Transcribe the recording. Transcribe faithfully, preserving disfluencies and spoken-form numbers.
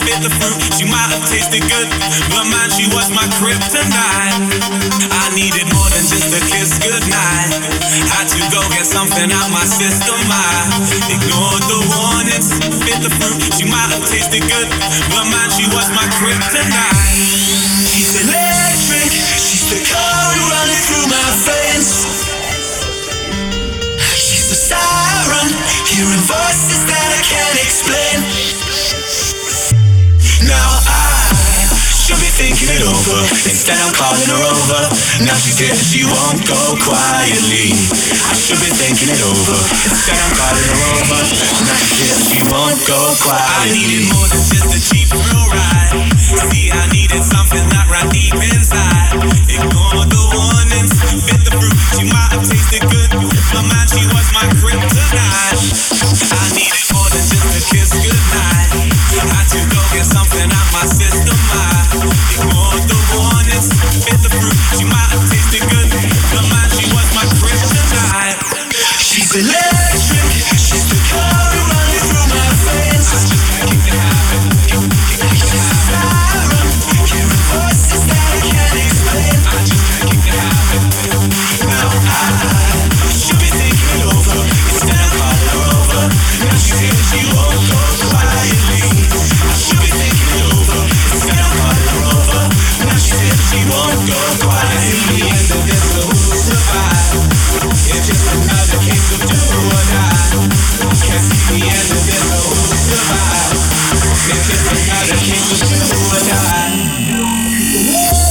bit the fruit. She might have tasted good, but man, she was my kryptonite. I needed more than just a kiss goodnight. Had to go get something out my system. I ignored the warnings, bit the fruit. She might have tasted good, but man, she was my kryptonite. She's electric, she's the current running through my veins. She's the siren, hearing voices that I can't explain. Now I should be thinking it over, instead I'm calling her over. Now she's here, she won't go quietly. I should be thinking it over, instead I'm calling her over. Now she's here, she won't go quietly. I needed more than just a cheap thrill ride. See, I needed something that ran deep inside. Ignore the warnings, bit the fruit. She might have tasted good, but man, she was my kryptonite. I needed more than just a kiss goodnight. Had to go get something out my system. I ignored the warnings, bit the fruit. She might have tasted good, but man, she was my kryptonite. She's electric, she's the current running through my veins. I just can't keep it happening. She's a siren, hearing voices that I can't explain. I just can't keep it happening. Now I should be thinking it over, instead of calling her over. Now she's here, she won't go quietly. I should be thinking it over, instead of calling her over. Now she's here, she won't go quietly. And the end of who survived. It's just another case of do or die. Can't see the end of this, so who survived? It's just another case of do or die.